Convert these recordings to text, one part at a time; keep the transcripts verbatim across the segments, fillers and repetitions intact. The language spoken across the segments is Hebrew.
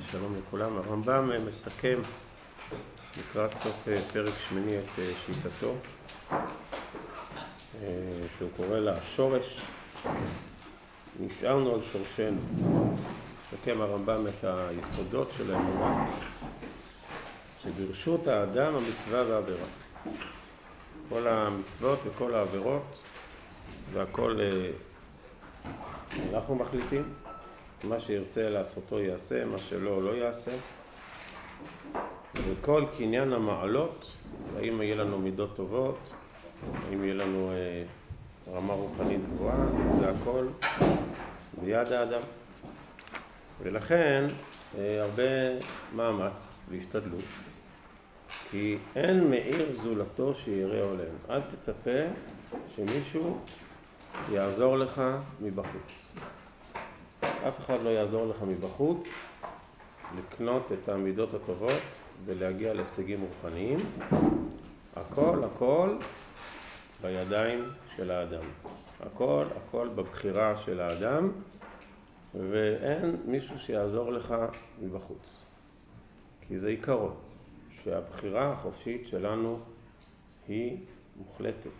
שלום לכולם. הרמב"ם מסכם לקראת סוף פרק שמיני את שיטתו, שהוא קורא לה השורש. נשארנו על שורשנו. מסכם הרמב"ם את היסודות של האמונה, שברשות האדם המצווה והעבירה. כל המצוות וכל העבירות והכל אנחנו מחליטים. מה שירצה לעשותו יעשה, מה שלא לא יעשה. וכל קניין המעלות, האם יהיה לנו מידות טובות, האם יהיה לנו אה, רמה רוחנית גבוהה, זה הכל ביד האדם. ולכן אה, הרבה מאמץ והשתדלות, כי אין מאיר זולתו שיראה עולם. אל תצפה שמישהו יעזור לך מבחוץ. אף אחד לא יעזור לך מבחוץ לקנות את המידות הטובות ולהגיע להישגים רוחניים. הכל הכל בידיים של האדם. הכל הכל בבחירה של האדם, ואין מישהו שיעזור לך מבחוץ. כי זה עיקרו, שהבחירה החופשית שלנו היא מוחלטת.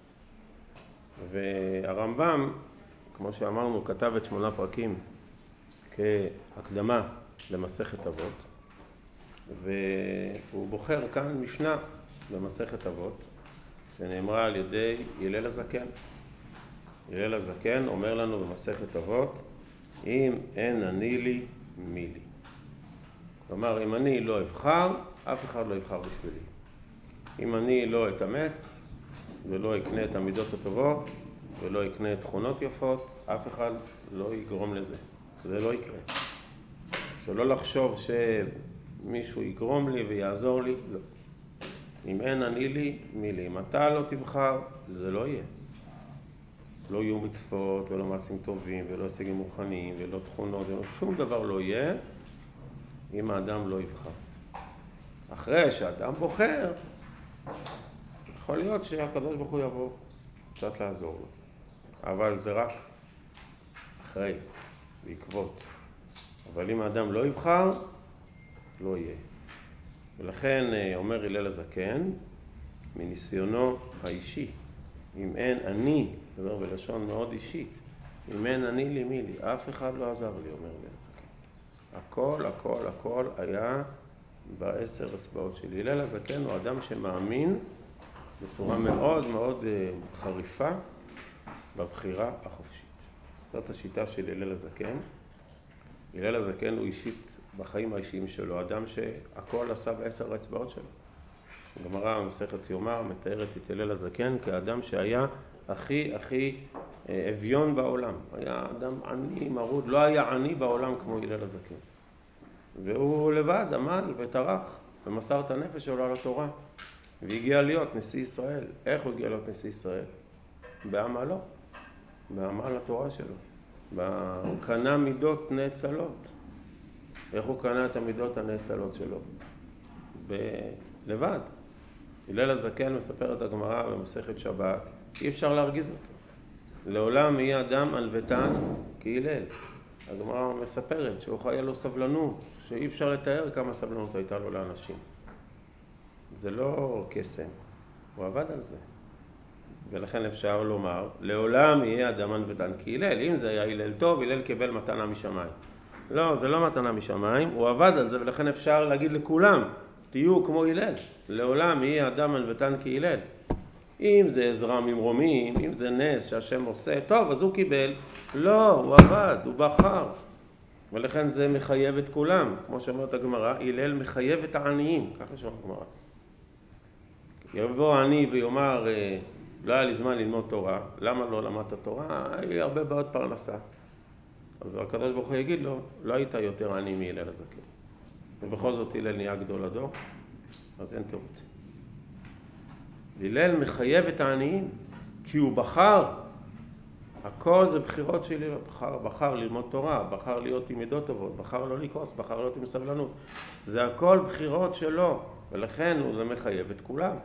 והרמב"ם, כמו שאמרנו, כתב את שמונה פרקים כהקדמה למסכת אבות, והוא בוחר כאן משנה במסכת אבות שנאמרה על ידי הלל הזקן. הלל הזקן אומר לנו במסכת אבות, אם אין אני לי, מי לי. כלומר, אם אני לא אבחר, אף אחד לא יבחר בשבילי. אם אני לא אתאמץ ולא אקנה את המידות הטובות ולא יקנה את תכונות יפות, אף אחד לא יגרום לזה. זה לא יקרה. שלא לחשוב שמישהו יגרום לי ויעזור לי, לא. אם אין אני לי, מי לי. אם אתה לא תבחר, זה לא יהיה. לא יהיו מצוות ולא מעשים טובים ולא הישגים רוחניים ולא תכונות, ולא שום דבר לא יהיה אם האדם לא יבחר. אחרי שאדם בוחר, יכול להיות שהקדוש ברוך הוא יבוא קצת לעזור לו. אבל זה רק אחרי, בעקבות. אבל אם האדם לא יבחר, לא יהיה. ולכן אומר הלל הזקן, מניסיונו האישי, אם אין אני, דבר בלשון מאוד אישית, אם אין אני לי מי לי, אף אחד לא עזר לי, אומר הלל הזקן. הכל, הכל, הכל היה בעשר אצבעות שלי. הלל הזקן הוא אדם שמאמין בצורה מאוד מאוד חריפה בבחירה החופשית. זאת השיטה של הלל הזקן. הלל הזקן הוא אישית בחיים האישיים שלו, אדם שהכל עשה בעשר האצבעות שלו. הגמרא במסכת יומא מתארת את הלל הזקן כאדם שהיה הכי הכי אביון בעולם. היה אדם עני מרוד, לא היה עני בעולם כמו הלל הזקן. והוא לבד עמד וטרח ומסר את הנפש שלו על התורה. והגיע להיות נשיא ישראל. איך הוא הגיע להיות נשיא ישראל? בעמלו, בעמל התורה שלו. הוא קנה מידות נאצלות. איך הוא קנה את המידות הנאצלות שלו? לבד. הלל הזקן מספר את הגמרא במסכת שבת, אי אפשר להרגיז אותו. לעולם יהיה אדם ענוותן כהלל. הגמרא מספרת שהוא היה לו סבלנות, שאי אפשר לתאר כמה סבלנות הייתה לו לאנשים. זה לא קסם, הוא עבד על זה. ולכן אפשר לומר, לעולם יהיה אדם ענוותן כהלל. אם זה היה הלל טוב, הלל קיבל מתנה משמיים. לא, זה לא מתנה משמיים, הוא עבד על זה, ולכן אפשר להגיד לכולם, תהיו כמו הלל. לעולם יהיה אדם ענוותן כהלל. אם זה עזרה ממרומים, אם זה נס שהשם עושה, טוב, אז הוא קיבל. לא, הוא עבד, הוא בחר. ולכן זה מחייב את כולם. כמו שאומרת הגמרא, הלל מחייב את העניים. ככה שאומרת הגמרא. יבוא העני ויאמר, לא היה לי זמן ללמוד תורה. למה לא למדת תורה? היה הרבה בעיות פרנסה. אז הקדוש ברוך הוא יגיד לו, לא היית יותר עני מהלל הזקן. ובכל זאת הלל נהיה גדול הדור, אז אין תירוץ. הלל מחייב את העניים, כי הוא בחר. הכל זה בחירות שלי, בחר, בחר ללמוד תורה, בחר להיות עם מידות טובות, בחר לא לכעוס, בחר להיות עם סבלנות. זה הכל בחירות שלו, ולכן הוא זה מחייב את כולם.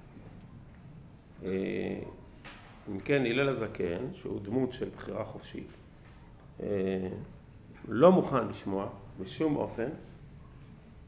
אם כן, הלל הזקן, שהוא דמות של בחירה חופשית, לא מוכן לשמוע בשום אופן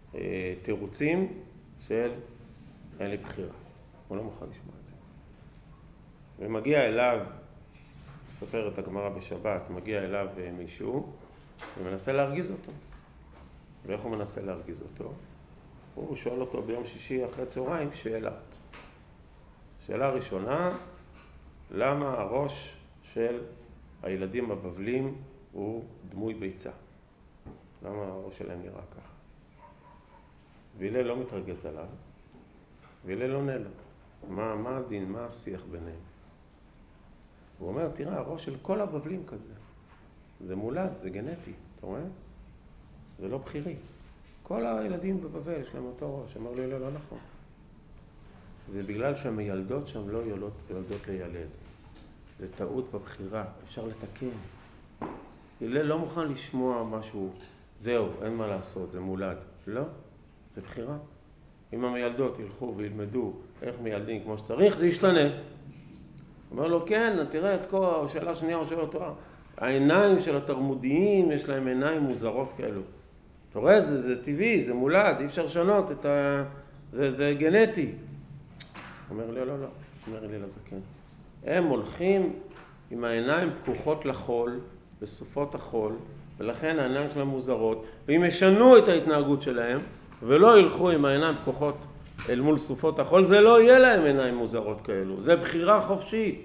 אה, תירוצים של אין לי בחירה. הוא לא מוכן לשמוע את זה. ומגיע אליו, מספר את הגמרא בשבת, מגיע אליו מישהו ומנסה להרגיז אותו. ואיך הוא מנסה להרגיז אותו? הוא שואל אותו ביום שישי אחרי צהריים שאלות. שאלה ראשונה, למה הראש של הילדים הבבלים הוא דמוי ביצה? למה הראש שלהם נראה ככה? והלל לא מתרגז עליו, והלל לא עונה לו. מה, מה הדין, מה השיח ביניהם? הוא אומר, תראה, הראש של כל הבבלים כזה. זה מולד, זה גנטי, אתה רואה? זה לא בחירי. כל הילדים בבבל יש להם אותו ראש. אמר לי, לא, לא נכון. זה בגלל שהמילדות שם לא יולדות, יולדות לילד. זה טעות בבחירה, אפשר לתקן. הלל לא מוכן לשמוע משהו, זהו, אין מה לעשות, זה מולד. לא, זה בחירה. אם המילדות ילכו וילמדו איך מילדים כמו שצריך, זה ישתנה. אומר לו, כן, תראה את כל השאלה השנייה או שאלה אותו. העיניים של התרמודיים, יש להם עיניים מוזרות כאלו. אתה רואה, זה, זה טבעי, זה מולד, אי אפשר לשנות את ה... זה, זה גנטי. אומר לי, לא, לא, אומר לי לזקן. הם הולכים עם העיניים פקוחות לחול, בסופות החול, ולכן העיניים שלהם מוזרות, ואם ישנו את ההתנהגות שלהם, ולא ילכו עם העיניים פקוחות אל מול סופות החול, זה לא יהיה להם עיניים מוזרות כאלו, זה בחירה חופשית.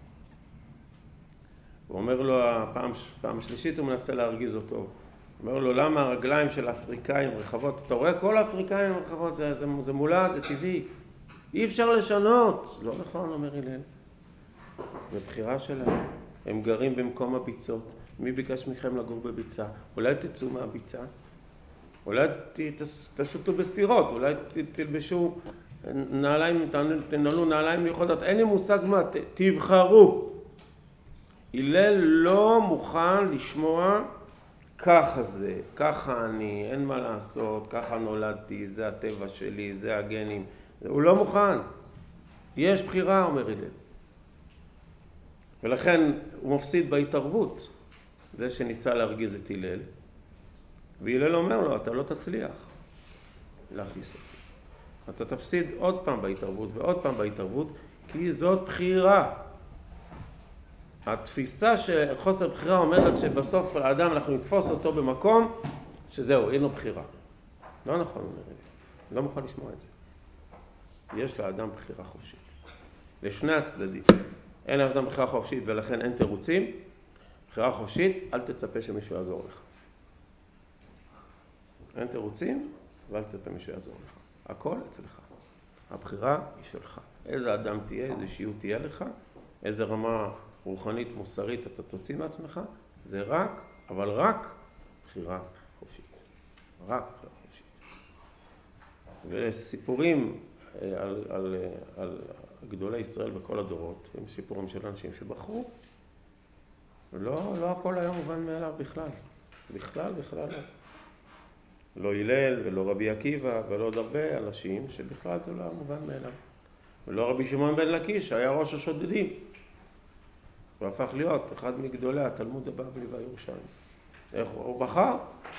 הוא אומר לו, פעם, פעם שלישית הוא מנסה להרגיז אותו. הוא אומר לו, למה הרגליים של האפריקאים רחבות? אתה רואה, כל האפריקאים רחבות, זה, זה, זה מולד, זה טבעי. אי אפשר לשנות. לא נכון, אומר הלל. זה בחירה שלהם. הם גרים במקום הביצות. מי ביקש מכם לגור בביצה? אולי תצאו מהביצה? אולי תשותו בסירות, אולי תלבשו נעליים, תנעלו נעליים מיוחדות. אין לי מושג מה, תבחרו. הלל לא מוכן לשמוע ככה זה, ככה אני, אין מה לעשות, ככה נולדתי, זה הטבע שלי, זה הגנים. הוא לא מוכן. יש בחירה, אומר הלל. ולכן הוא מפסיד בהתערבות, זה שניסה להרגיז את הלל. והלל אומר לו, אתה לא תצליח להכניס אותי. אתה תפסיד עוד פעם בהתערבות ועוד פעם בהתערבות, כי זאת בחירה. התפיסה שחוסר בחירה אומרת שבסוף האדם אנחנו נתפוס אותו במקום שזהו, אין לו בחירה. לא נכון, אומר הלל. לא מוכן לשמוע את זה. יש לאדם בחירה חופשית. לשני הצדדים. אין לאדם בחירה חופשית ולכן אין תירוצים. בחירה חופשית, אל תצפה שמישהו יעזור לך. אין תירוצים, ואל תצפה מישהו יעזור לך. הכל אצלך. הבחירה היא שלך. איזה אדם תהיה, איזה שיעור תהיה לך, איזה רמה רוחנית, מוסרית אתה תוציא מעצמך, זה רק, אבל רק בחירה חופשית. רק בחירה חופשית. וסיפורים על, על, על גדולי ישראל בכל הדורות, הם סיפורים של אנשים שבחרו, לא, לא הכל היה מובן מאליו בכלל. בכלל, בכלל לא. לא הלל ולא רבי עקיבא ולא עוד הרבה אנשים שבכלל זה לא היה מובן מאליו. ולא רבי שמעון בן לקיש, היה ראש השודדים. הוא הפך להיות אחד מגדולי התלמוד הבבלי והירושלמי. איך הוא, הוא בחר?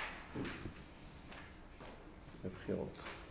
בבחירות.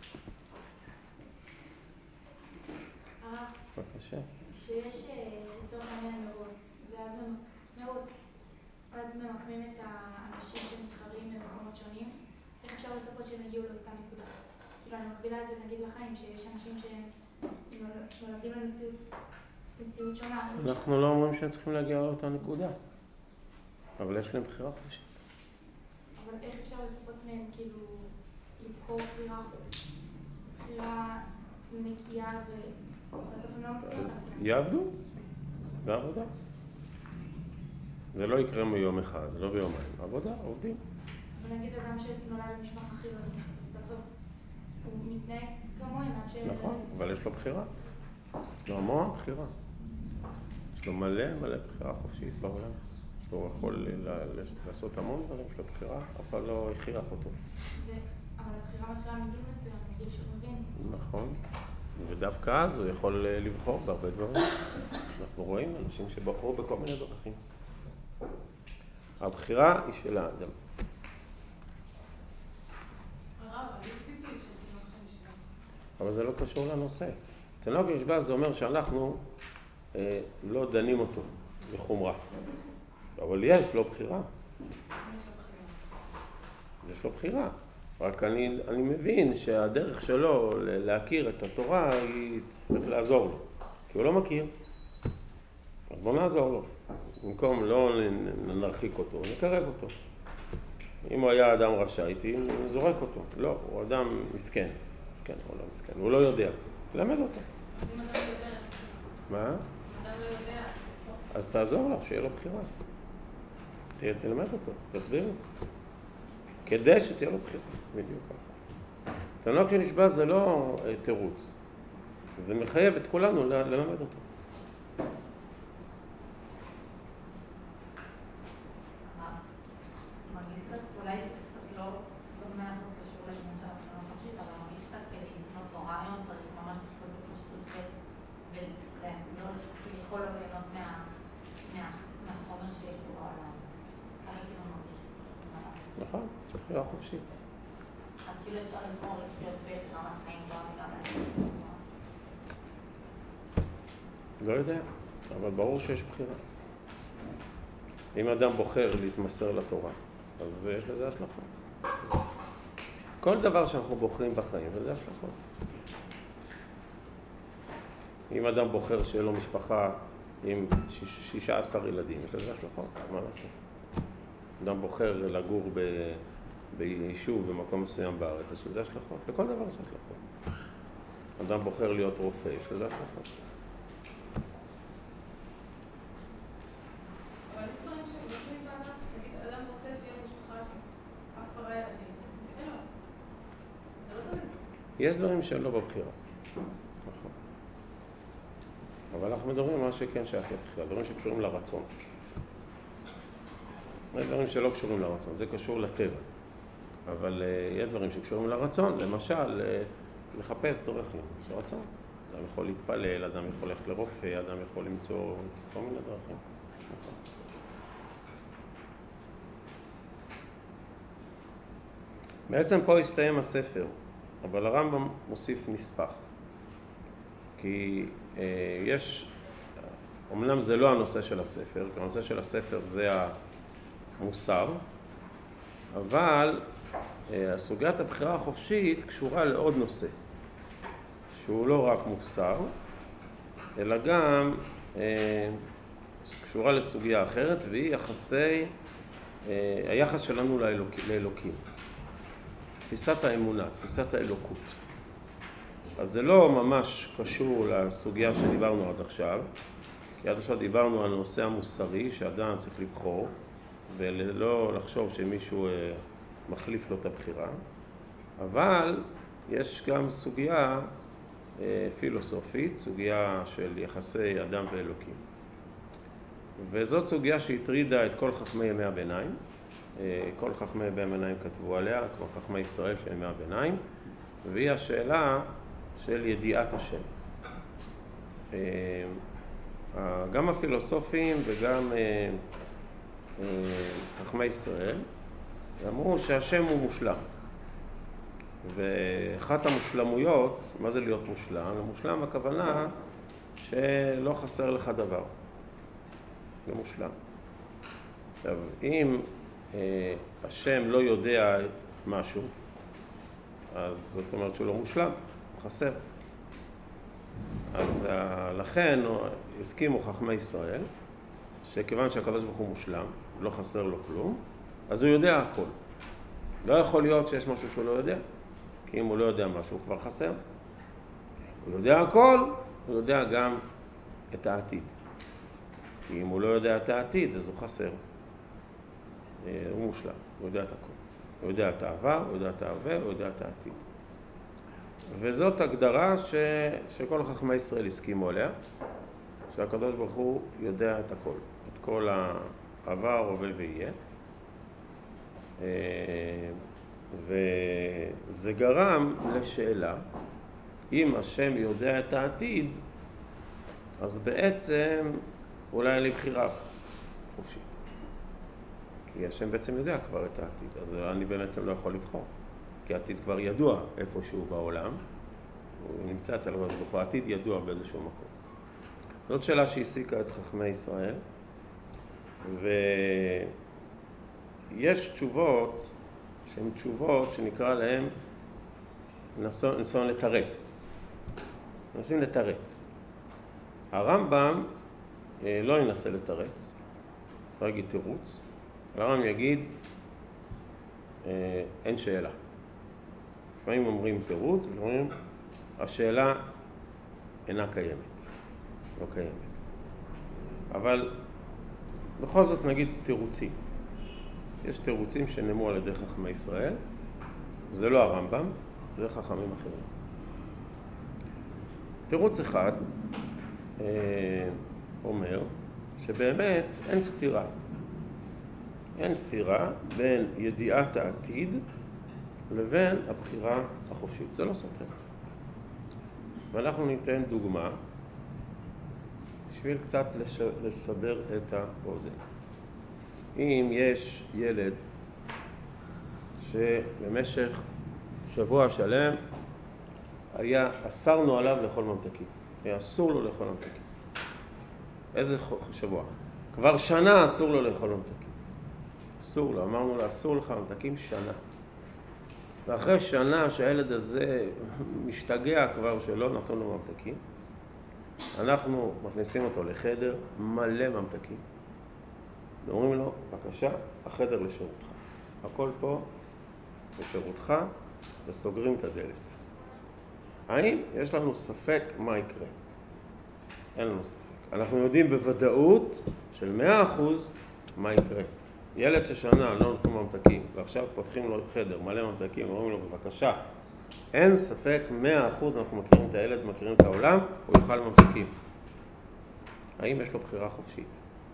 בבקשה. כשיש לצורך העניין מרוץ, ואז מרוץ, ואז ממקמים את האנשים שמתחרים במקומות שונים, איך אפשר לצפות שהם יגיעו לאותה נקודה? כאילו אני מקבילה את זה נגיד לחיים, שיש אנשים שנולדים למציאות מציאות שונה. אנחנו לא אומרים שהם צריכים להגיע לאותה נקודה, אבל יש להם בחירה חופשית. אבל איך אפשר לצפות מהם כאילו לבחור בחירה בחירה נקייה ובסוף הם לא מצליחים? יעבדו, זה עבודה. זה לא יקרה מיום אחד, זה לא ביומיים. עבודה, עובדים. אבל נגיד אדם שנולד למשפחה חילונית, אז בסוף הוא מתנהג כמוהם עד ש... נכון, אבל יש לו בחירה. יש לו המון בחירה. יש לו מלא מלא בחירה חופשית בעולם. הוא יכול לעשות המון דברים, יש לו בחירה, אף אחד לא הכריח אותו. אבל הבחירה מתחילה מגיל מסוים, מגיל שהוא מבין. נכון. ודווקא אז הוא יכול לבחור בהרבה דברים. אנחנו רואים אנשים שבחרו בכל מיני דרכים. הבחירה היא של האדם. הרב, יש ביטוי אבל זה לא קשור לנושא. תינוק נשבע זה אומר שאנחנו אה, לא דנים אותו בחומרה. אבל יש לו בחירה. יש לו בחירה. רק אני, אני מבין שהדרך שלו להכיר את התורה היא צריך לעזור לו. כי הוא לא מכיר. אז בוא נעזור לו. במקום לא נרחיק אותו, נקרב אותו. אם הוא היה אדם רשע, הייתי זורק אותו. לא, הוא אדם מסכן. מסכן, הוא לא מסכן. הוא לא יודע. למד אותו. אם אדם לא יודע. מה? אם אדם לא יודע. אז תעזור לו, שיהיה לו בחירה. תלמד אותו, תסביר לו. כדי שתהיה לו בחירה. בדיוק ככה. תינוק שנשבע זה לא תירוץ. זה מחייב את כולנו ללמד אותו. מרגיש קצת, אולי זה קצת לא במאה אחוז קשור לדמות של הבחירה החופשית, אבל מרגיש קצת כדי לקנות תורה היום צריך ממש לחיות בפשטות ולא יכול לא ליהנות מהחומר שיש בו בעולם. ככה כאילו מרגיש. נכון, בחירה חופשית. אז כאילו אפשר לגמור לחיות ברמת חיים גבוהה וגם לחיות. לא יודע, אבל ברור שיש בחירה. אם אדם בוחר להתמסר לתורה, אז יש לזה השלכות. כל דבר שאנחנו בוחרים בחיים, זה השלכות. אם אדם בוחר שיהיה לו משפחה עם שישה עשר ילדים, יש לזה השלכות, מה לעשות? אדם בוחר לגור ב... ביישוב במקום מסוים בארץ, יש לזה השלכות. לכל דבר יש השלכות. אדם בוחר להיות רופא, יש לזה השלכות. אבל יש דברים שבוחרים באדם, נגיד, אדם רוצה שיהיה משפחה עשרה ילדים, אין לו. זה לא תמיד. יש דברים שלא בבחירה. נכון. אבל אנחנו מדברים על מה שכן שייך לבחירה, דברים שקשורים לרצון. יש דברים שלא קשורים לרצון, זה קשור לטבע. אבל uh, יש דברים שקשורים לרצון, למשל, uh, לחפש דרכים של רצון. אדם יכול להתפלל, אדם יכול ללכת לרופא, אדם יכול למצוא כל מיני דרכים. נכון. בעצם פה הסתיים הספר, אבל הרמב"ם מוסיף נספח. כי uh, יש, אומנם זה לא הנושא של הספר, כי הנושא של הספר זה המוסר, אבל סוגיית הבחירה החופשית קשורה לעוד נושא, שהוא לא רק מוסר, אלא גם אה, קשורה לסוגיה אחרת, והיא יחסי, אה, היחס שלנו לאלוק, לאלוקים. תפיסת האמונה, תפיסת האלוקות. אז זה לא ממש קשור לסוגיה שדיברנו עד עכשיו, כי עד עכשיו דיברנו על הנושא המוסרי, שאדם צריך לבחור, ולא לחשוב שמישהו אה, מחליף לו את הבחירה, אבל יש גם סוגיה אה, פילוסופית, סוגיה של יחסי אדם ואלוקים. וזאת סוגיה שהטרידה את כל חכמי ימי הביניים. אה, כל חכמי ימי הביניים כתבו עליה, כמו חכמי ישראל של ימי הביניים, והיא השאלה של ידיעת השם. אה, גם הפילוסופים וגם אה, אה, חכמי ישראל אמרו שהשם הוא מושלם. ואחת המושלמויות, מה זה להיות מושלם? מושלם הכוונה שלא חסר לך דבר. זה מושלם. עכשיו, אם אה, השם לא יודע משהו, אז זאת אומרת שהוא לא מושלם, הוא חסר. אז אה, לכן הסכימו חכמי ישראל, שכיוון שהקדוש ברוך הוא מושלם, לא חסר לו כלום, אז הוא יודע הכל. לא יכול להיות שיש משהו שהוא לא יודע, כי אם הוא לא יודע משהו, הוא כבר חסר. הוא יודע הכל, הוא יודע גם את העתיד. כי אם הוא לא יודע את העתיד, אז הוא חסר. הוא מושלם, הוא יודע את הכל. הוא יודע את העבר, הוא יודע את ההווה, הוא יודע את העתיד. וזאת הגדרה ש... שכל חכמי ישראל הסכימו עליה, שהקדוש ברוך הוא יודע את הכל, את כל העבר, הווה ויהיה. וזה גרם לשאלה, אם השם יודע את העתיד, אז בעצם אולי לבחירה חופשית. כי השם בעצם יודע כבר את העתיד, אז אני בעצם לא יכול לבחור. כי העתיד כבר ידוע איפשהו בעולם, הוא נמצא אצל הקדוש ברוך הוא, העתיד ידוע באיזשהו מקום. זאת שאלה שהעסיקה את חכמי ישראל, ויש תשובות שהן תשובות שנקרא להן ניסיון לתרץ. ניסיון לתרץ. הרמב"ם לא ינסה לתרץ, לא יגיד תירוץ, הרמב"ם יגיד אין שאלה. לפעמים אומרים תירוץ, ואומרים השאלה אינה קיימת, לא קיימת. אבל בכל זאת נגיד תירוצים. יש תירוצים שנאמרו על ידי חכמי ישראל, זה לא הרמב"ם, זה חכמים אחרים. תירוץ אחד אה, אומר שבאמת אין סתירה. אין סתירה בין ידיעת העתיד לבין הבחירה החופשית. זה לא סותר. ואנחנו ניתן דוגמה בשביל קצת לש... לסדר את האוזן. אם יש ילד שבמשך שבוע שלם היה אסרנו עליו לאכול ממתקים, היה אסור לו לאכול ממתקים. איזה שבוע? כבר שנה אסור לו לאכול ממתקים. אסור לו, אמרנו לו אסור לך ממתקים שנה. ואחרי שנה שהילד הזה משתגע כבר שלא נתנו לו ממתקים, אנחנו מכניסים אותו לחדר מלא ממתקים. ואומרים לו, בבקשה, החדר לשירותך. הכל פה לשירותך, וסוגרים את הדלת. האם יש לנו ספק מה יקרה? אין לנו ספק. אנחנו יודעים בוודאות של מאה אחוז מה יקרה. ילד ששנה לא נתנו ממתקים, ועכשיו פותחים לו חדר מלא ממתקים, ואומרים לו, בבקשה, אין ספק, מאה אחוז, אנחנו מכירים את הילד, מכירים את העולם, הוא יאכל ממתקים. האם יש לו בחירה חופשית?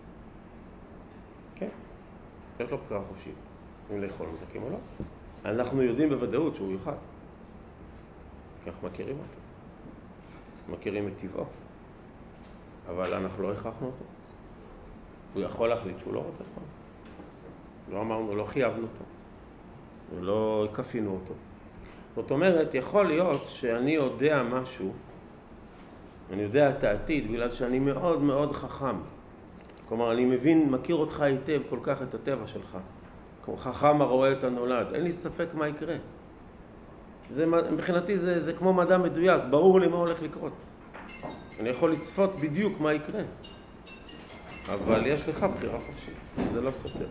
כן, יש לו בחירה חופשית. אם לאכול ממתקים או לא. אנחנו יודעים בוודאות שהוא יאכל. כי אנחנו מכירים אותו. מכירים את טבעו. אבל אנחנו לא הכרחנו אותו. הוא יכול להחליט שהוא לא רוצה לאכול. לא אמרנו, לא חייבנו אותו. ולא כפינו אותו. זאת אומרת, יכול להיות שאני יודע משהו, אני יודע את העתיד, בגלל שאני מאוד מאוד חכם. כלומר, אני מבין, מכיר אותך היטב כל כך את הטבע שלך. כמו חכם הרואה את הנולד. אין לי ספק מה יקרה. זה, מבחינתי זה, זה כמו מדע מדויק. ברור לי מה הולך לקרות. אני יכול לצפות בדיוק מה יקרה. אבל יש לך בחירה חופשית. זה לא סותר.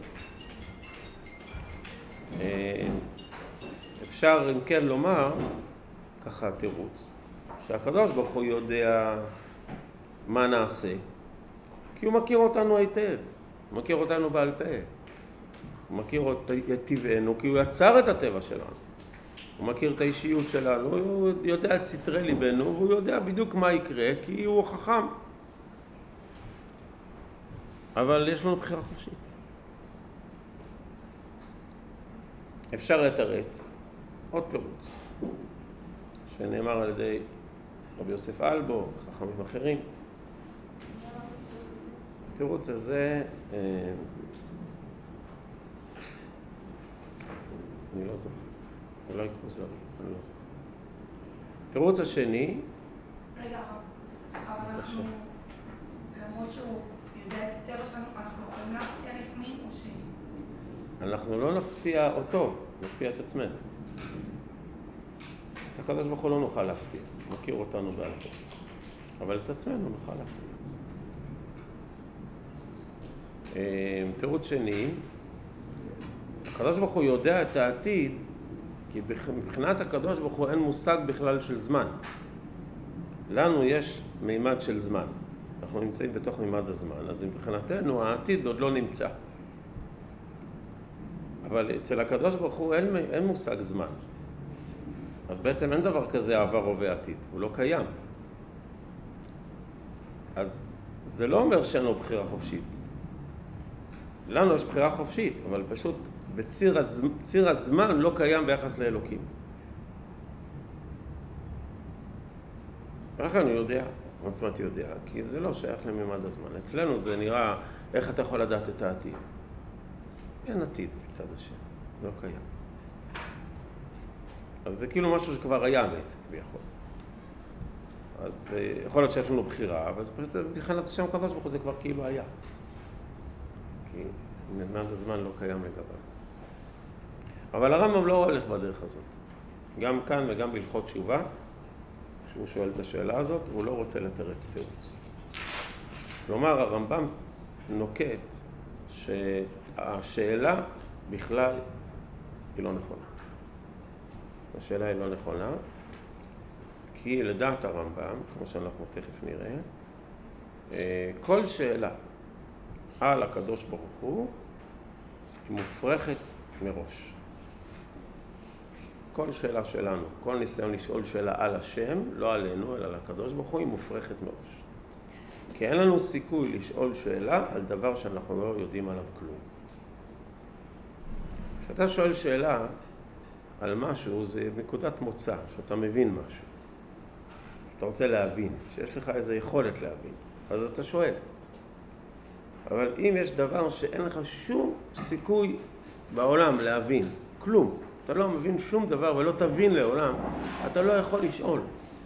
אפשר אם כן לומר, ככה תירוץ, שהקדוש ברוך הוא יודע מה נעשה, כי הוא מכיר אותנו היטב, הוא מכיר אותנו בעל פה, הוא מכיר את טבענו, כי הוא יצר את הטבע שלנו, הוא מכיר את האישיות שלנו, הוא יודע את סתרי ליבנו, והוא יודע בדיוק מה יקרה, כי הוא חכם. אבל יש לנו בחירה חופשית. אפשר לתרץ עוד תירוץ שנאמר על ידי רבי יוסף אלבו, חכמים אחרים. התירוץ הזה אה, אני לא זוכר, אולי כוזרי, אני לא זוכר. התירוץ השני, רגע, אבל אנחנו, למרות שהוא יודע את הטבע שלנו, אנחנו יכולים להפתיע לפעמים או ש... אנחנו לא נפתיע אותו, נפתיע את עצמנו. את הקדוש ברוך הוא לא נוכל להפתיע, מכיר אותנו בעל פה. אבל את עצמנו נוכל להפתיע. תירוץ שני, הקדוש ברוך הוא יודע את העתיד, כי מבחינת הקדוש ברוך הוא אין מושג בכלל של זמן. לנו יש מימד של זמן. אנחנו נמצאים בתוך מימד הזמן, אז מבחינתנו העתיד עוד לא נמצא. אבל אצל הקדוש ברוך הוא אין, אין מושג זמן. אז בעצם אין דבר כזה עבר הווה עתיד, הוא לא קיים. אז זה לא אומר שאין לו בחירה חופשית. לנו יש בחירה חופשית, אבל פשוט בציר הז... ציר הזמן לא קיים ביחס לאלוקים. איך אני יודע? מה זאת אומרת יודע? כי זה לא שייך לממד הזמן. אצלנו זה נראה, איך אתה יכול לדעת את העתיד? אין עתיד בצד השם, לא קיים. אז זה כאילו משהו שכבר היה בעצם, ביכול. אז יכול להיות שיש לנו בחירה, אבל מבחינת השם הקדוש ברוך הוא זה כבר כאילו היה. כי נדמן הזמן לא קיים לגביו. אבל הרמב"ם לא הולך בדרך הזאת. גם כאן וגם בהלכות תשובה, כשהוא שואל את השאלה הזאת, הוא לא רוצה לתרץ תירוץ. כלומר, הרמב"ם נוקט שהשאלה בכלל היא לא נכונה. השאלה היא לא נכונה, כי לדעת הרמב"ם, כמו שאנחנו תכף נראה, כל שאלה על הקדוש ברוך הוא היא מופרכת מראש. כל שאלה שלנו, כל ניסיון לשאול שאלה על השם, לא עלינו, אלא על הקדוש ברוך הוא, היא מופרכת מראש. כי אין לנו סיכוי לשאול שאלה על דבר שאנחנו לא יודעים עליו כלום. כשאתה שואל שאלה על משהו, זה נקודת מוצא, שאתה מבין משהו. שאתה רוצה להבין, שיש לך איזו יכולת להבין, אז אתה שואל. אבל אם יש דבר שאין לך שום סיכוי בעולם להבין, כלום, אתה לא מבין שום דבר ולא תבין לעולם, אתה לא יכול לשאול.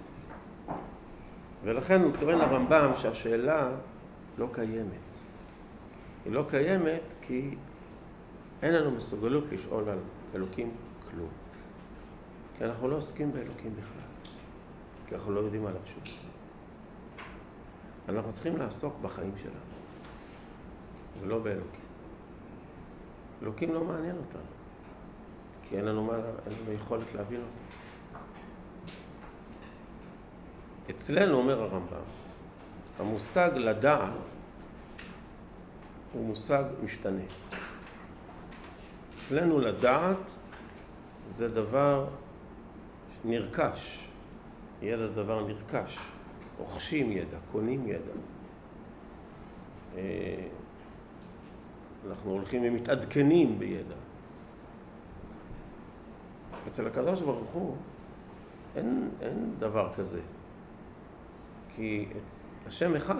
ולכן הוא טוען הרמב"ם שהשאלה לא קיימת. היא לא קיימת כי אין לנו מסוגלות לשאול על אלוקים כלום. כי אנחנו לא עוסקים באלוקים בכלל. כי אנחנו לא יודעים עליו שום. אנחנו צריכים לעסוק בחיים שלנו, ולא באלוקים. אלוקים לא מעניין אותנו, כי אין לנו, מה, אין לנו יכולת להבין אותו. אצלנו, אומר הרמב"ם, המושג לדעת הוא מושג משתנה. אצלנו לדעת זה דבר נרכש. ידע זה דבר נרכש. רוכשים ידע, קונים ידע. אנחנו הולכים ומתעדכנים בידע. אצל הקדוש ברוך הוא אין, אין דבר כזה. כי השם אחד.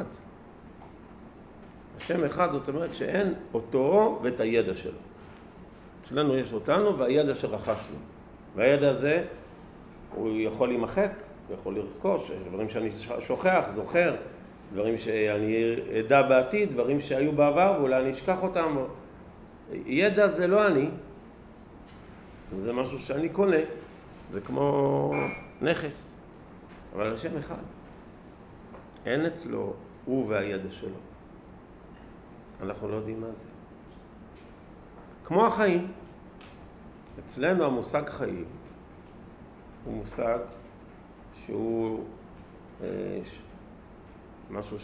השם אחד זאת אומרת שאין אותו ואת הידע שלו. אצלנו יש אותנו והידע שרכשנו. והידע הזה הוא יכול להימחק, הוא יכול לרכוש, דברים שאני שוכח, זוכר, דברים שאני אדע בעתיד, דברים שהיו בעבר ואולי אני אשכח אותם. ידע זה לא אני, זה משהו שאני קונה, זה כמו נכס, אבל השם אחד. אין אצלו הוא והידע שלו. אנחנו לא יודעים מה זה. כמו החיים. אצלנו המושג חיים הוא מושג שהוא אה, משהו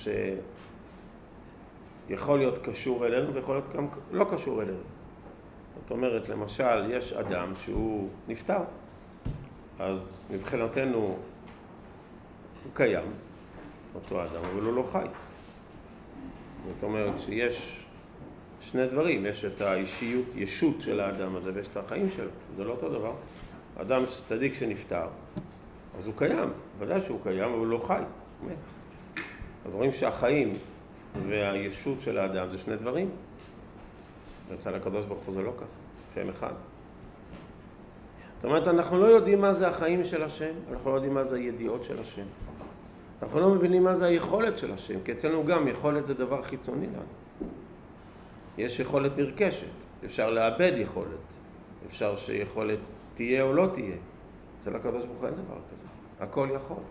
שיכול להיות קשור אלינו ויכול להיות גם לא קשור אלינו. זאת אומרת, למשל, יש אדם שהוא נפטר, אז מבחינתנו הוא קיים, אותו אדם, אבל הוא לא חי. זאת אומרת שיש שני דברים, יש את האישיות, ישות של האדם הזה ויש את החיים שלו, זה לא אותו דבר. אדם צדיק שנפטר, אז הוא קיים, ודאי שהוא קיים, אבל הוא לא חי, הוא מת. אז רואים שהחיים והישות של האדם זה שני דברים. אצל הקדוש ברוך הוא זה לא ככה, שם אחד. זאת אומרת, אנחנו לא יודעים מה זה החיים של השם, אנחנו לא יודעים מה זה הידיעות של השם. אנחנו לא מבינים מה זה היכולת של השם, כי אצלנו גם יכולת זה דבר חיצוני לנו. יש יכולת נרכשת, אפשר לאבד יכולת, אפשר שיכולת תהיה או לא תהיה. אצל הקדוש ברוך הוא אין דבר כזה, הכל יכול.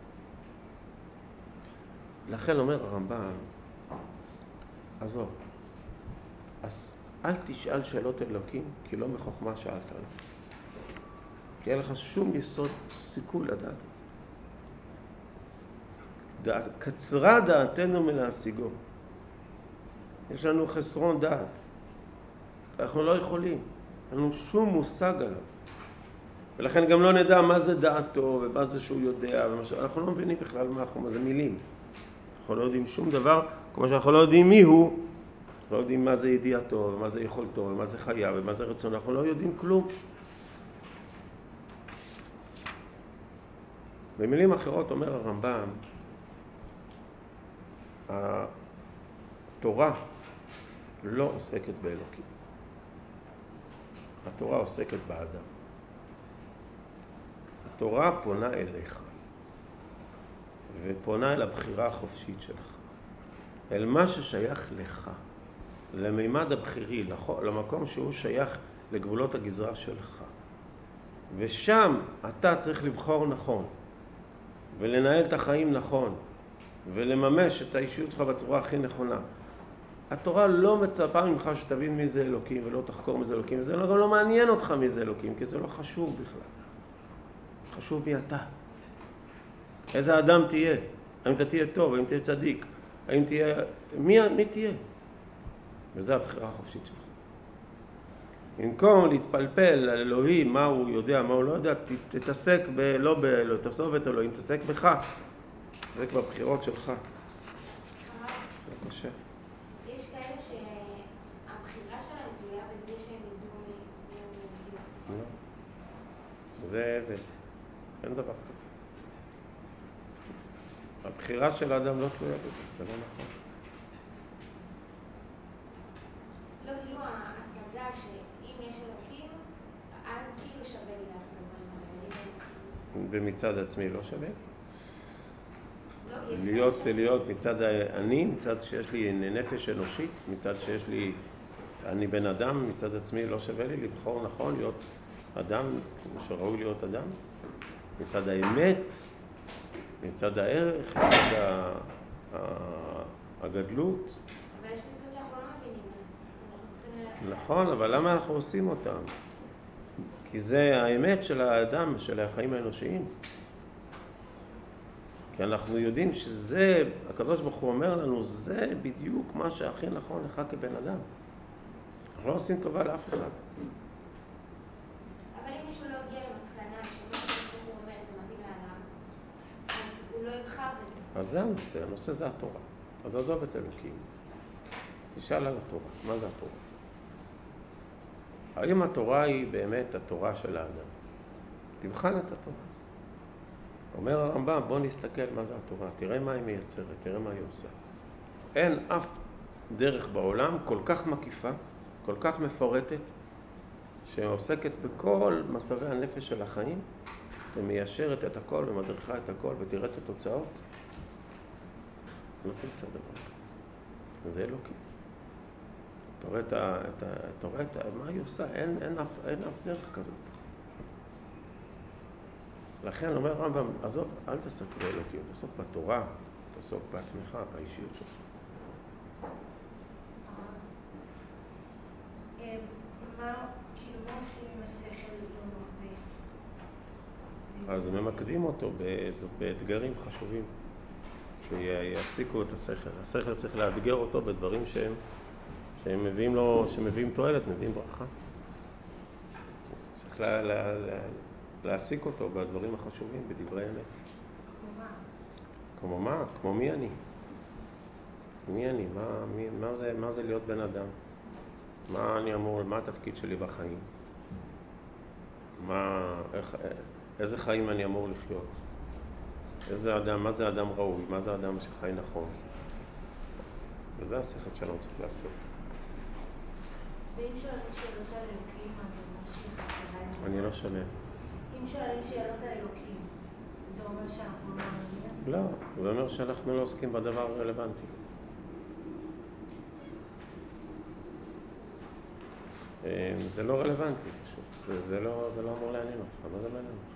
לכן אומר הרמב"ם, עזוב, אז אל תשאל שאלות אלוקים, כי לא מחוכמה שאלת עליו. כי אין לך שום יסוד סיכוי לדעת את זה. דעת, קצרה דעתנו מלהשיגו. יש לנו חסרון דעת. אנחנו לא יכולים. אין לנו שום מושג עליו. ולכן גם לא נדע מה זה דעתו ומה זה שהוא יודע. ומשהו. אנחנו לא מבינים בכלל מה, מה זה מילים. אנחנו לא יודעים שום דבר, כמו שאנחנו לא יודעים מי הוא. אנחנו לא יודעים מה זה ידיעתו ומה זה יכולתו ומה זה חיה ומה זה רצון. אנחנו לא יודעים כלום. במילים אחרות אומר הרמב"ם, התורה לא עוסקת באלוקים. התורה עוסקת באדם. התורה פונה אליך. ופונה אל הבחירה החופשית שלך, אל מה ששייך לך, למימד הבחירי, למקום שהוא שייך לגבולות הגזרה שלך. ושם אתה צריך לבחור נכון, ולנהל את החיים נכון, ולממש את האישיות שלך בצורה הכי נכונה. התורה לא מצפה ממך שתבין מי זה אלוקים, ולא תחקור מי זה אלוקים, וזה גם לא מעניין אותך מי זה אלוקים, כי זה לא חשוב בכלל. חשוב מי אתה. איזה אדם תהיה, האם אתה תהיה טוב, האם תהיה צדיק, האם תהיה, מי, מי תהיה? וזה הבחירה החופשית שלך. במקום להתפלפל על אלוהים, מה הוא יודע, מה הוא לא יודע, תתעסק ב, לא ב, לא תעזוב את אלוהים, תתעסק בך. תתעסק בבחירות שלך. בבקשה. יש כאלה שהבחירה שלהם תלויה בזה שהם ידעו מי הוא אלוקים. לא. זה עבד. אין דבר כזה. הבחירה של האדם לא תלויה בזה, זה לא נכון. לא, כאילו ההשגה שאם יש אלוקים, אז כאילו שווה לי לעשות דברים האלה. במצד עצמי לא שווה? לא, כי יש להיות, כאלה להיות מצד אני, מצד שיש לי נפש אנושית, מצד שיש לי, אני בן אדם, מצד עצמי לא שווה לי לבחור נכון, להיות אדם, שראוי להיות אדם, מצד האמת, מצד הערך, מצד ה- ה- הגדלות. אבל יש מצוות שאנחנו לא מבינים. אנחנו צריכים ללכת. נכון, אבל למה אנחנו עושים אותם? כי זה האמת של האדם, של החיים האנושיים. כי אנחנו יודעים שזה, הקדוש ברוך הוא אומר לנו, זה בדיוק מה שהכי נכון לך כבן אדם. אנחנו לא עושים טובה לאף אחד. אבל אם מישהו לא הגיע למסקנה שמה שהוא אומר זה מתאים לאדם, אז הוא לא יבחר בזה. אז זה הנושא, הנושא זה התורה. אז עזוב את אלוקים. תשאל על התורה, מה זה התורה? האם התורה היא באמת התורה של האדם? תבחן את התורה. אומר הרמב"ם, בוא נסתכל מה זה התורה, תראה מה היא מייצרת, תראה מה היא עושה. אין אף דרך בעולם כל כך מקיפה, כל כך מפורטת, שעוסקת בכל מצבי הנפש של החיים, ומיישרת את הכל ומדריכה את הכל ותראה את התוצאות. לא תמצא דבר כזה. זה אלוקי. אתה רואה את ה... אתה רואה את ה... מה היא עושה? אין, אין, אף, אין אף דרך כזאת. לכן אומר הרמב"ם, עזוב, אל תעסוק באלוקיות, תעסוק בתורה, תעסוק בעצמך, באישיות שלך. מה, כאילו, מה עושים עם השכל עם המחביא? אז ממקדים אותו באתגרים חשובים, שיעסיקו את השכל. השכל צריך לאתגר אותו בדברים שהם, שהם מביאים לו, שמביאים תועלת, מביאים ברכה. צריך לה, לה, לה, להעסיק אותו בדברים החשובים, בדברי אמת. כמו מה? כמו מה? כמו מי אני? מי אני? מה, מי, מה זה, מה זה להיות בן אדם? מה אני אמור, מה התפקיד שלי בחיים? מה, איך, איזה חיים אני אמור לחיות? איזה אדם, מה זה אדם ראוי? מה זה אדם שחי נכון? וזה השכל שלנו צריך לעשות. ואם שואלים שאלות על אלוקים, אז זה אומר שחסרה אני לא שומע. אם שואלים שאלות על אלוקים, זה אומר שאנחנו לא מאמינים? לא, זה אומר שאנחנו לא עוסקים בדבר הרלוונטי. זה לא רלוונטי פשוט. זה, זה לא, זה לא אמור לעניין אותך. מה זה מעניין אותך?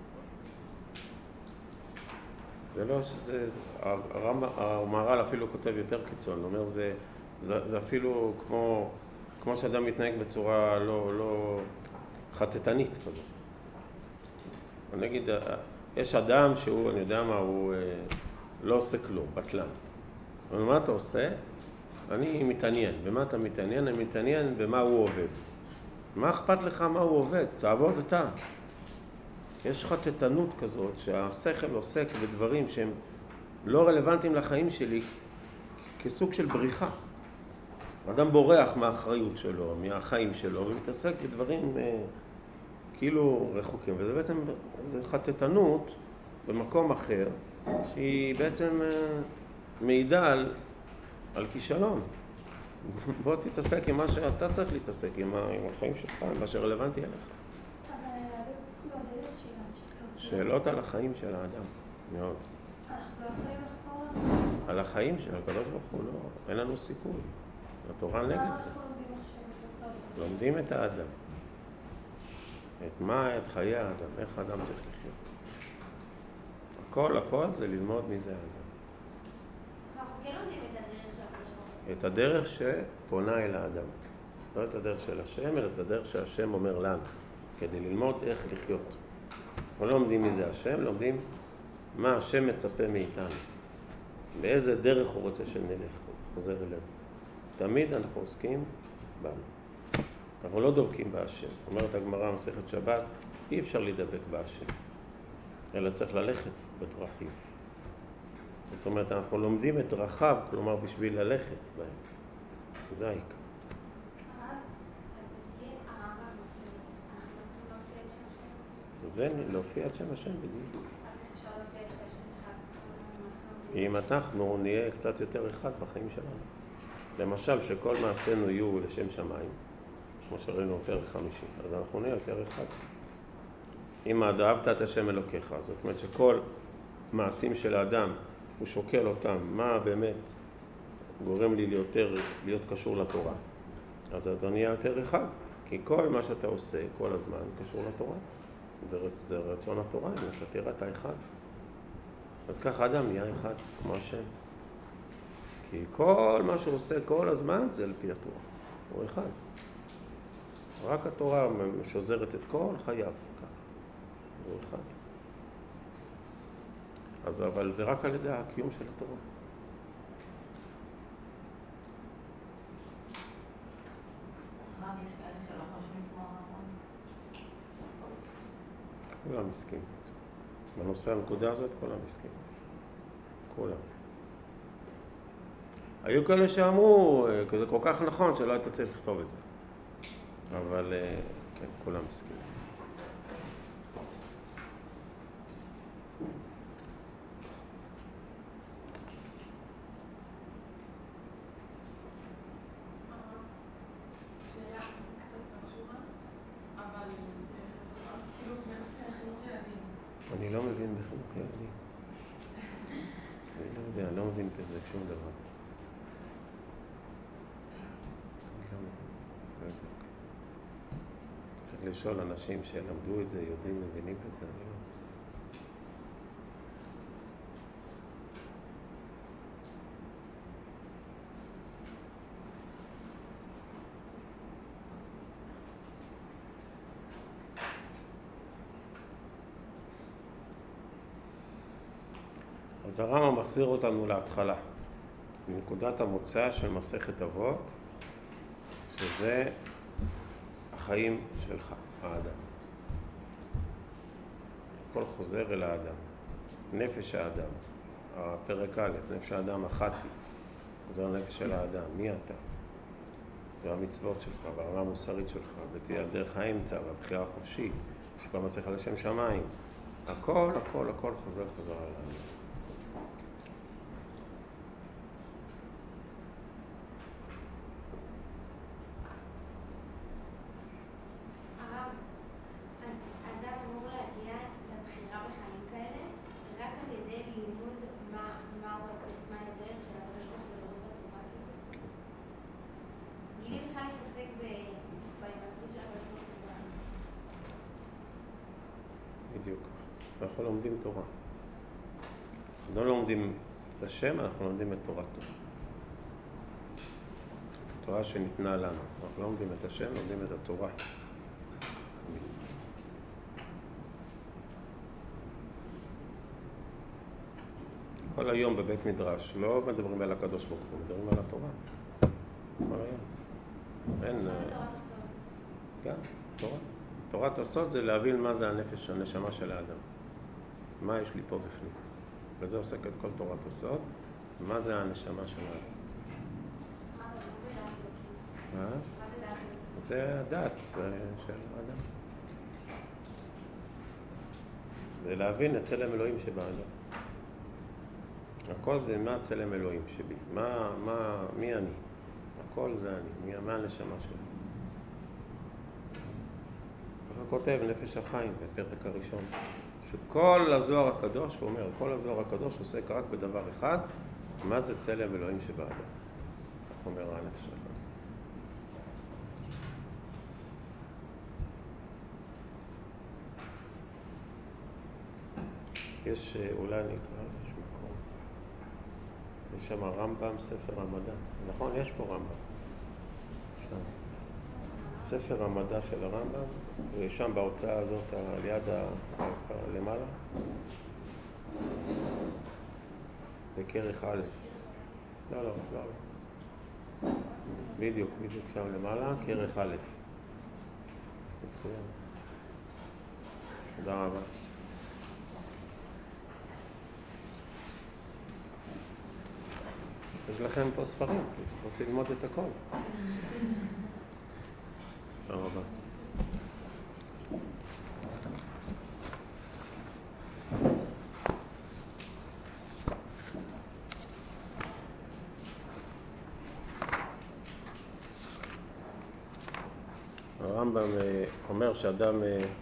זה לא שזה, המהר"ל אפילו כותב יותר קיצון, הוא אומר זה, זה, זה אפילו כמו, כמו שאדם מתנהג בצורה לא, לא חטטנית כזאת. אני אגיד, יש אדם שהוא, אני יודע מה, הוא לא עושה כלום, בטלן. אבל מה אתה עושה? אני מתעניין. במה אתה מתעניין? אני מתעניין במה הוא עובד. מה אכפת לך מה הוא עובד? תעבוד אתה. יש חטטנות כזאת שהשכל עוסק בדברים שהם לא רלוונטיים לחיים שלי כסוג של בריחה. אדם בורח מהאחריות שלו, מהחיים שלו, ומתעסק בדברים אה, כאילו רחוקים. וזה בעצם חטטנות במקום אחר, שהיא בעצם אה, מעידה על, על כישלון. בוא תתעסק עם מה שאתה צריך להתעסק, עם, עם החיים שלך, עם מה שרלוונטי אליך. אבל היהדות מעודדת שאלות. שאלות על החיים של האדם, מאוד. אנחנו לא יכולים לחקור על על החיים של הקדוש ברוך הוא, לא, אין לנו סיכוי. התורה נגד זה. אנחנו לומדים עכשיו את זה. לומדים את האדם. את מה, את חיי האדם, איך האדם צריך לחיות. הכל, הכל זה ללמוד מי זה האדם. אנחנו כן לומדים את הדרך של הקדוש ברוך הוא. את הדרך שפונה אל האדם. לא את הדרך של השם, אלא את הדרך שהשם אומר לנו, כדי ללמוד איך לחיות. אנחנו לא לומדים מי זה השם, לומדים מה השם מצפה מאיתנו. באיזה דרך הוא רוצה שנלך, זה חוזר אלינו. תמיד אנחנו עוסקים בנו. אנחנו לא דובקים בהשם. אומרת הגמרא מסכת שבת, אי אפשר להידבק בהשם, אלא צריך ללכת בדרכים. זאת אומרת, אנחנו לומדים את דרכיו, כלומר בשביל ללכת בהם. זה העיקר. הרב, אז לפי הרמב"ם, אנחנו צריכים להופיע את שם השם? זה להופיע את שם השם בדיוק. אז איך אפשר להופיע את שם השם אחד? אם אנחנו נהיה קצת יותר אחד בחיים שלנו. למשל, שכל מעשינו יהיו לשם שמיים, כמו שראינו בפרק חמישי, אז אנחנו נהיה יותר אחד. אם אהבת את השם אלוקיך, זאת אומרת שכל מעשים של האדם, הוא שוקל אותם, מה באמת גורם לי יותר להיות קשור לתורה. אז אתה נהיה יותר אחד, כי כל מה שאתה עושה כל הזמן קשור לתורה. זה, רצ... זה רצון התורה, אם אתה תראה את האחד. אז ככה אדם נהיה אחד, כמו השם. כי כל מה שהוא עושה כל הזמן זה על פי התורה. הוא אחד. רק התורה שוזרת את כל חייו. ככה. הוא אחד. אז אבל זה רק על ידי הקיום של התורה. הרב, יש כאלה שלא חושבים כמו הרמב"ם. כולם מסכימים. בנושא הנקודה הזאת כולם מסכימים. כולם. היו כאלה שאמרו, כי זה כל כך נכון שלא היית צריך לכתוב את זה. אבל כן, כולם מסכימים. אני לא מבין בחינוך ילדים. אני לא יודע, אני לא מבין בזה שום דבר. אני לא מבין. לא יודע. צריך לשאול אנשים שלמדו את זה, יודעים, מבינים בזה, אני לא. אז הרמב"ם מחזיר אותנו להתחלה, מנקודת המוצא של מסכת אבות, שזה החיים שלך, האדם. הכל חוזר אל האדם, נפש האדם. הפרק א', נפש האדם אחתי, זה הנפש של האדם, מי אתה? זה המצוות שלך, והרמה המוסרית שלך, ותהיה על דרך האמצע, והבחירה החופשית, שכל מצליחה לשם שמיים. הכל, הכל, הכל חוזר חוזר אל האדם. בדיוק. אנחנו לומדים תורה. לא לומדים את השם, אנחנו לומדים את תורתו. התורה שניתנה לנו. אנחנו לא לומדים את השם, לומדים את התורה. כל היום בבית מדרש לא מדברים על הקדוש ברוך הוא, מדברים על התורה. כל היום. אין... כן, תורה. תורת הסוד זה להבין מה זה הנפש, הנשמה של האדם. מה יש לי פה בפנים. וזה עוסק את כל תורת הסוד. מה זה הנשמה של האדם. מה? זה הדת של האדם. זה להבין את צלם אלוהים שבאדם. הכל זה מה צלם אלוהים שבי. מה, מה, מי אני? הכל זה אני. מי, מה הנשמה שלי? ככה כותב נפש החיים בפרק הראשון שכל הזוהר הקדוש, הוא אומר, כל הזוהר הקדוש עוסק רק בדבר אחד, מה זה צלם אלוהים שבאדם. כך אומר הנפש שלך. יש, אולי אני אקרא, יש מקום. יש שם רמב"ם, ספר המדע. נכון, יש פה רמב"ם. שם. ספר המדע של הרמב"ם, ושם בהוצאה הזאת, על יד למעלה, בכרך א'. לא, לא, לא. בדיוק, בדיוק שם למעלה, כרך א'. מצוין. תודה רבה. יש לכם פה ספרים, צריכות ללמוד את הכל. תודה רבה. הרמב"ם אומר שאדם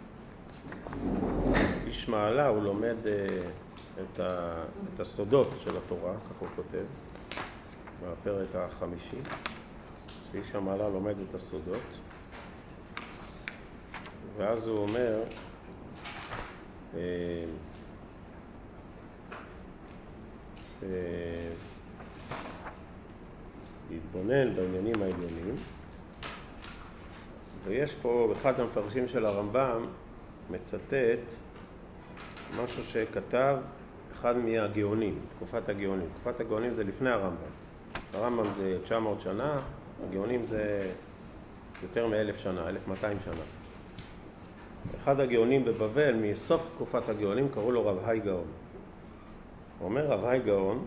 איש מעלה, הוא לומד את, ה, את הסודות של התורה, כך הוא כותב, בפרק החמישי, שאיש המעלה לומד את הסודות, ואז הוא אומר, להתבונן בעניינים העליונים, ויש פה, באחד המפרשים של הרמב"ם, מצטט משהו שכתב אחד מהגאונים, תקופת הגאונים. תקופת הגאונים זה לפני הרמב"ם. הרמב"ם זה תשע מאות שנה, הגאונים זה יותר מאלף שנה, אלף מאתיים שנה. אחד הגאונים בבבל, מסוף תקופת הגאונים, קראו לו רב היי גאון. הוא אומר רב היי גאון,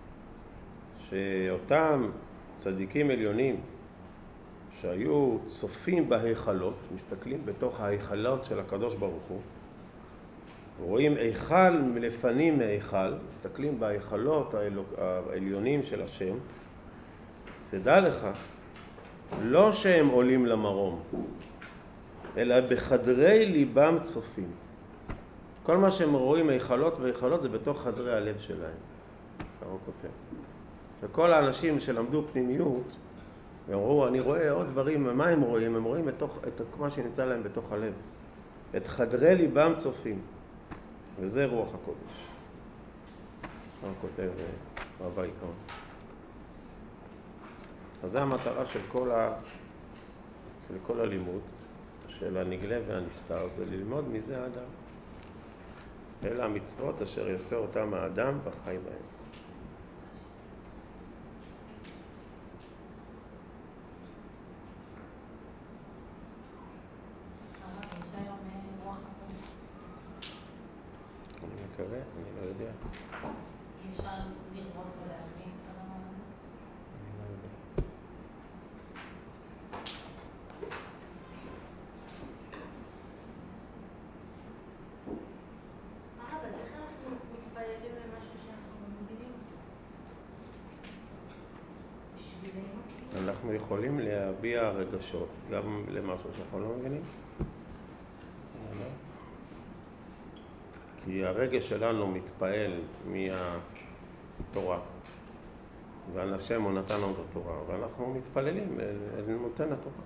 שאותם צדיקים עליונים, שהיו צופים בהיכלות, מסתכלים בתוך ההיכלות של הקדוש ברוך הוא, רואים היכל מלפנים מהיכל, מסתכלים בהיכלות העליונים של השם, תדע לך, לא שהם עולים למרום, אלא בחדרי ליבם צופים. כל מה שהם רואים היכלות והיכלות זה בתוך חדרי הלב שלהם. ככה הוא כותב. וכל האנשים שלמדו פנימיות, ואמרו, אני רואה עוד דברים, מה הם רואים? הם רואים את, את מה שנמצא להם בתוך הלב. את חדרי ליבם צופים. וזה רוח הקודש. הוא כותב רב היי גאון. אז זה המטרה של כל, ה... של כל הלימוד, של הנגלה והנסתר, זה ללמוד מזה האדם. אלה המצוות אשר יעשה אותם האדם בחי בהם. אני מקווה, אני לא יודע. אי אפשר לראות ולהבין את הדבר הזה? אני לא יודע. אבל איך אנחנו מתפללים למשהו שאנחנו לא מבינים אותו? בשבילנו? אנחנו יכולים להביע רגשות גם למשהו שאנחנו לא מבינים. כי הרגש שלנו מתפעל מהתורה, ועל השם הוא נתן לנו את התורה, ואנחנו מתפללים אל נותן התורה.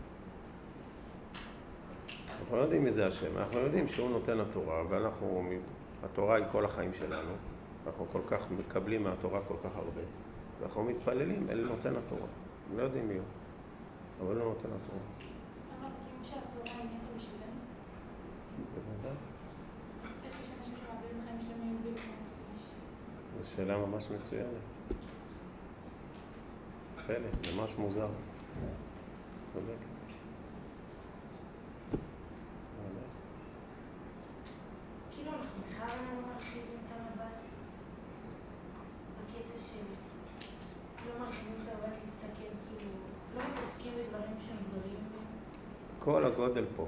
אנחנו לא יודעים מי זה השם, אנחנו יודעים שהוא נותן התורה, ואנחנו, התורה היא כל החיים שלנו, אנחנו כל כך מקבלים מהתורה כל כך הרבה, ואנחנו מתפללים אל נותן התורה. לא יודעים מי הוא, אבל לא נותן התורה. אבל כאילו שהתורה היא נטו בשבילנו? בוודאי. איך יש אנשים שמעבירים חיים שלמים בלי כמו קודש? זו שאלה ממש מצוינת. פלא, ממש מוזר. צודק. כאילו אנחנו בכלל לא מרחיבים את המבט בקטע של לא מרחיבים את המבט להסתכל, כאילו לא מתעסקים בדברים שהם גדולים מהם. כל הגודל פה.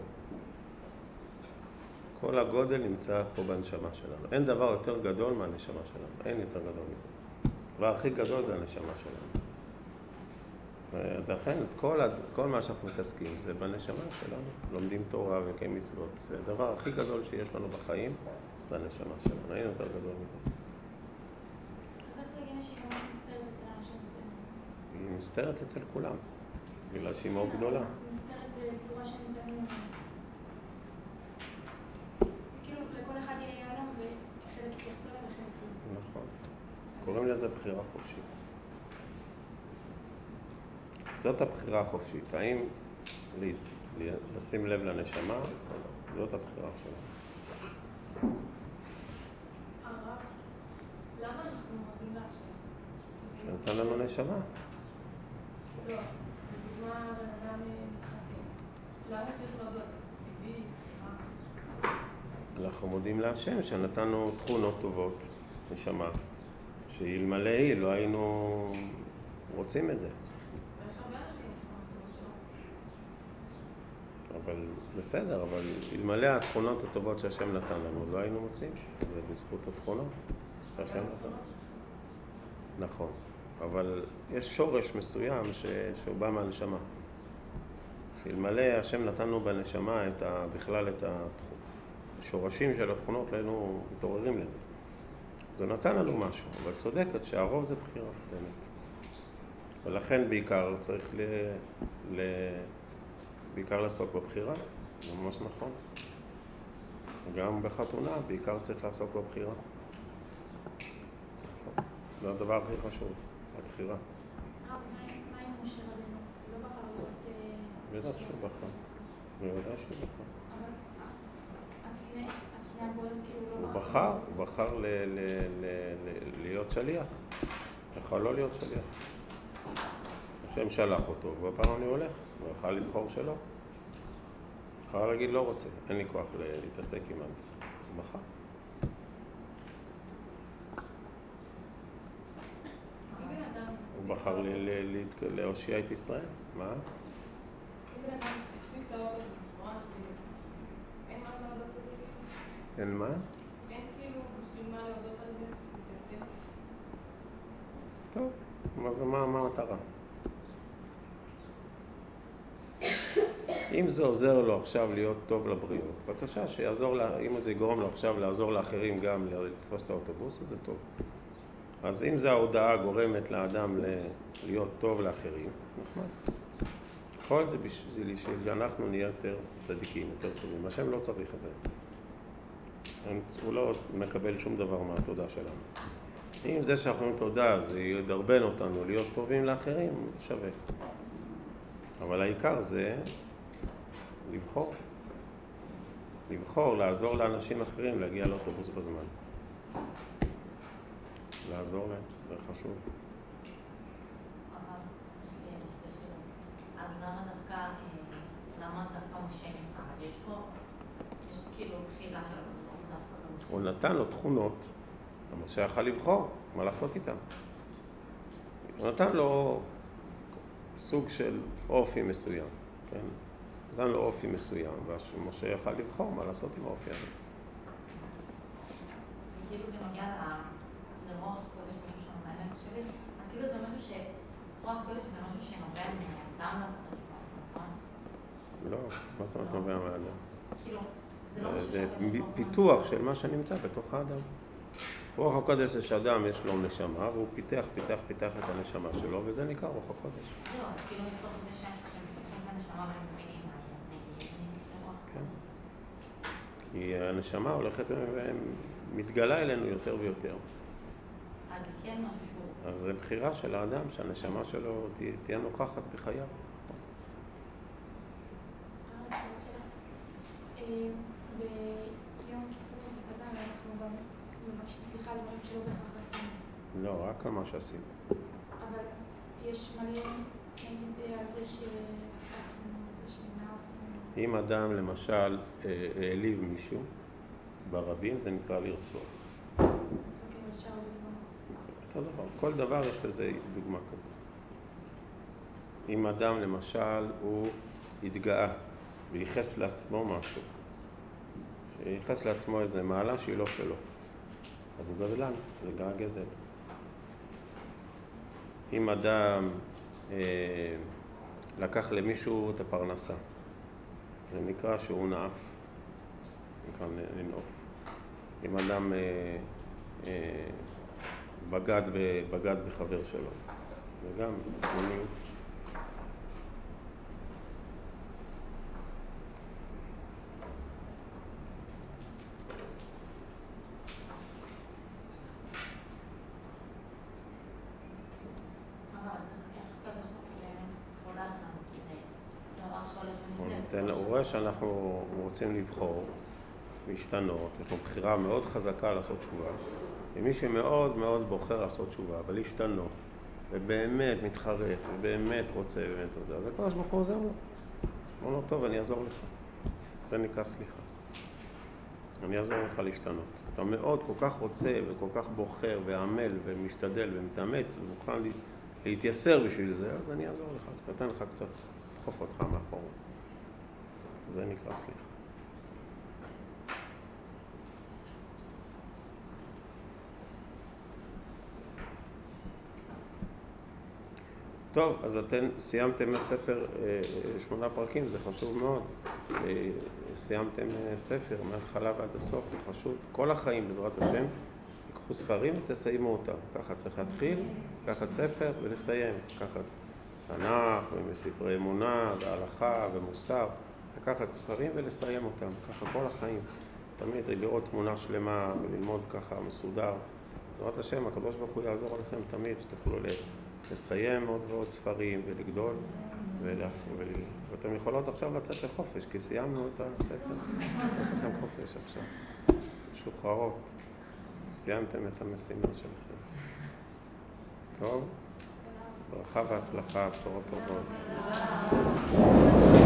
כל הגודל נמצא פה בנשמה שלנו. אין דבר יותר גדול מהנשמה שלנו. אין יותר גדול מזה. הדבר הכי גדול זה הנשמה שלנו. ולכן כל, כל מה שאנחנו מתעסקים זה בנשמה שלנו. לומדים תורה ומקיים מצוות. זה הדבר הכי גדול שיש לנו בחיים. בנשמה שלנו, אין יותר גדול מזה. אז איך להגיע שהיא ממש מוסתרת אצל האנשים מסוימים? היא מוסתרת אצל כולם, בגלל שהיא מאוד גדולה. מוסתרת בצורה שניתנים אותה. כאילו לכל אחד יהיה יעלום וחלק יתייחסו לה וחלק לא. נכון. קוראים לזה בחירה חופשית. זאת הבחירה החופשית. האם לשים לב לנשמה או לא? זאת הבחירה שלנו. הרב, למה אנחנו מודים להשם? שנתן לנו נשמה. לא, לדוגמה בן אדם מתחתן. למה צריך להודות? טבעי, מה? אנחנו מודים להשם שנתנו תכונות טובות, נשמה, שאלמלא היא לא היינו רוצים את זה. יש הרבה אנשים תכונות טובות שלא. אבל בסדר, אבל אלמלא התכונות הטובות שהשם נתן לנו, לא היינו מוצאים. זה בזכות התכונות שהשם נתן. נכון, אבל יש שורש מסוים ש... שהוא בא מהנשמה. שאלמלא השם נתנו בנשמה את ה... בכלל את השורשים של התכונות, לא היינו מתעוררים לזה. זה נתן לנו משהו, אבל צודקת שהרוב זה בחירה, באמת. ולכן בעיקר צריך ל... ל... בעיקר לעסוק בבחירה, זה ממש נכון. גם בחתונה, בעיקר צריך לעסוק בבחירה. זה הדבר הכי חשוב, הבחירה. הרב, מה עם משה רבנו? לא בחר להיות... בטח שהוא בחר. בוודאי שהוא בחר. אבל הסנה, הסנה בו כאילו לא הוא בחר. בחר, הוא בחר ל... ל... ל... ל... להיות שליח. יכול לא להיות שליח. השם שלח אותו, והפעם אני הולך, הוא יכול לבחור שלא. יכול להגיד לא רוצה, אין לי כוח להתעסק עם הנושא. הוא בחר. הוא בחר להושיע את ישראל. מה? אם בן אדם הספיק להודות בזה, ממש כאילו, אין מה להודות על זה כאילו? אין מה? אין כאילו בשביל מה להודות על זה? זה כן? טוב, מה זה, מה, מה המטרה? אם זה עוזר לו עכשיו להיות טוב לבריאות, בבקשה שיעזור לה, אם זה יגרום לו עכשיו לעזור לאחרים גם לתפוס את האוטובוס, אז זה טוב. אז אם זה ההודעה גורמת לאדם להיות טוב לאחרים, נחמד. כל זה בשביל שאנחנו נהיה יותר צדיקים, יותר טובים. השם לא צריך את זה. הוא לא מקבל שום דבר מהתודה שלנו. אם זה שאנחנו תודה, זה ידרבן אותנו להיות טובים לאחרים, שווה. אבל העיקר זה לבחור. לבחור, לעזור לאנשים אחרים להגיע לאוטובוס בזמן. לעזור להם, זה חשוב. אבל, יש לי שתי שאלות. אז למה דווקא, למה דווקא משה נבחר? יש פה, יש פה כאילו בחירה של הקדוש דווקא במשה. הוא נתן לו תכונות, משה יכל לבחור, מה לעשות איתם? הוא נתן לו סוג של אופי מסוים, כן? נתן לו אופי מסוים, ומשה יכל לבחור מה לעשות עם האופי הזה. וכאילו בנוגע לרוח הקודש משהו שנובע מהנפש שלי, אז כאילו זה משהו ש... רוח הקודש זה משהו שנובע מהאדם לקודש, נכון? לא, מה זאת אומרת נובע מהאדם? כאילו, זה לא משהו זה שאתה... פיתוח של מה שנמצא בתוך האדם. רוח הקודש יש אדם, יש לו נשמה, והוא פיתח, פיתח, פיתח את הנשמה שלו, וזה נקרא רוח הקודש. לא, אז כאילו מתוך זה שהם מפיתחים את הנשמה והם מבינים מה היא, אז נגיד, זה רוח הקודש. כי הנשמה הולכת ומתגלה אלינו יותר ויותר. אז זה כן משהו שהוא... אז זה בחירה של האדם, שהנשמה שלו תה, תהיה נוכחת בחייו. ביום כיפור וקטן אנחנו גם מבקשים סליחה על דברים שלא בהכרח עשינו. לא, רק על מה שעשינו. אבל יש מלא נגיד על זה שפתחנו, זה שנעפנו. אם אדם למשל העליב מישהו ברבים, זה נקרא לרצוח. אוקיי, אבל שאר דוגמא. אותו דבר, כל דבר יש לזה דוגמה כזאת. אם אדם למשל הוא התגאה וייחס לעצמו משהו, שייחס לעצמו איזה מעלה שהיא לא שלו, אז הוא גזלן, זה נקרא גזל. אם אדם אה, לקח למישהו את הפרנסה, זה נקרא שהוא נאף, נקרא לנאוף. אם אדם אה, אה, בגד, ב, בגד בחבר שלו. וגם מיניות. הוא רואה שאנחנו רוצים לבחור, להשתנות, יש לו בחירה מאוד חזקה לעשות תשובה, ומי שמאוד מאוד בוחר לעשות תשובה, אבל להשתנות, ובאמת מתחרט, ובאמת רוצה, ובאמת רוצה, אז הקדוש ברוך הוא עוזר לו. אומר לו, טוב, אני אעזור לך. זה נקרא סליחה. אני אעזור לך להשתנות. אתה מאוד כל כך רוצה, וכל כך בוחר, ועמל, ומשתדל, ומתאמץ, ומוכן להתייסר בשביל זה, אז אני אעזור לך. קצת, אתן לך קצת, דחוף אותך מאחור. זה נקרא סליחה. טוב, אז אתם סיימתם את ספר שמונה פרקים, זה חשוב מאוד. סיימתם ספר מההתחלה ועד הסוף, זה חשוב. כל החיים בעזרת השם, תיקחו ספרים ותסיימו אותם. ככה צריך להתחיל, לקחת ספר ולסיים. לקחת תנ"ך ומספרי אמונה והלכה ומוסר. לקחת ספרים ולסיים אותם. ככה כל החיים. תמיד לראות תמונה שלמה וללמוד ככה מסודר. בעזרת השם, הקדוש ברוך הוא יעזור לכם תמיד, שתוכלו לסיים עוד ועוד ספרים ולגדול. ואתם יכולות עכשיו לצאת לחופש, כי סיימנו את הספר. אתם חופש עכשיו. שוחררות. סיימתם את המשימה שלכם. טוב? ברכה והצלחה, בשורות טובות.